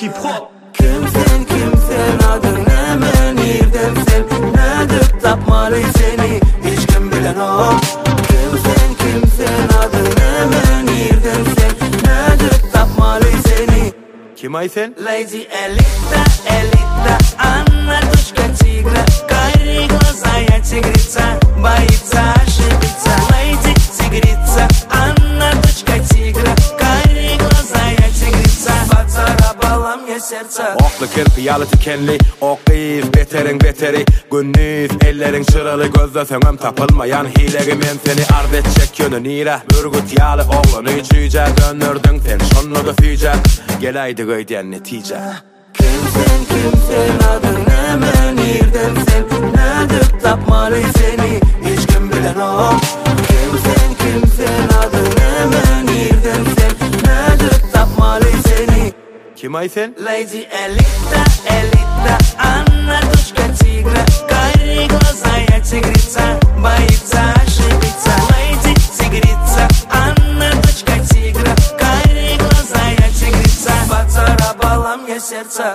hip-hop. Kimsen adın hemen yerden sen. Nedir tapmalı seni hiç kim bilen o. Kimsen adın hemen yerden sen. Nedir tapmalı seni. Kim ay sen? Lady Elita, Anna дочка тигра. Карие глаза, я тигрица, боится ошибиться. Lady тигрица, Anna дочка тигра. Карие глаза, я тигрица, поцарапала мне сердце. Oklu kirpi yalı tükenli, oklayıp beterin beteri. Gündüz ellerin çıralı, gözde sönem tapılmayan hilegi. Men seni ard edecek yönün ira. Ürgüt yalı oğlunu içice, dönürdün sen şonlu da füce. Gelaydı göyden netice. Kimsen adın hemen yerden sen. Nedir tapmalı seni hiç kim bilen o. Kimsen adın hemen yerden sen. Nedir tapmalı seni. Kim ay sen? Lady Elita, Anna дочка тигра. Карие глаза, я тигрица, боится ошибиться. Lady тигрица, Anna дочка тигра. Карие глаза, я тигрица, поцарапала мне сердце.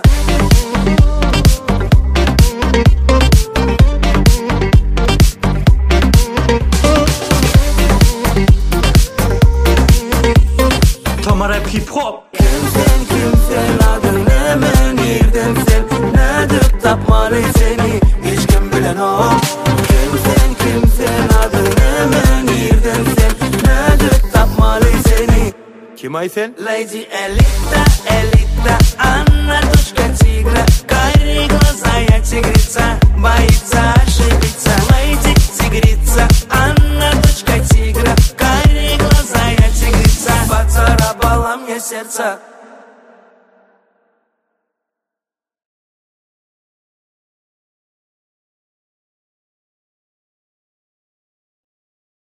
Tama rap hip-hop. Kimsen adın hemen yerden sen. Nedir tapmalı seni hiç kim bilen o. Kimsen adın hemen yerden sen. Nedir tapmalı seni. Kim ay sen? Lady Elita, Anna дочка тигра. Карие глаза, я тигрица, боится ошибиться. Lady тигрица, Anna дочка тигра. Карие глаза, я тигрица, поцарапала мне сердце.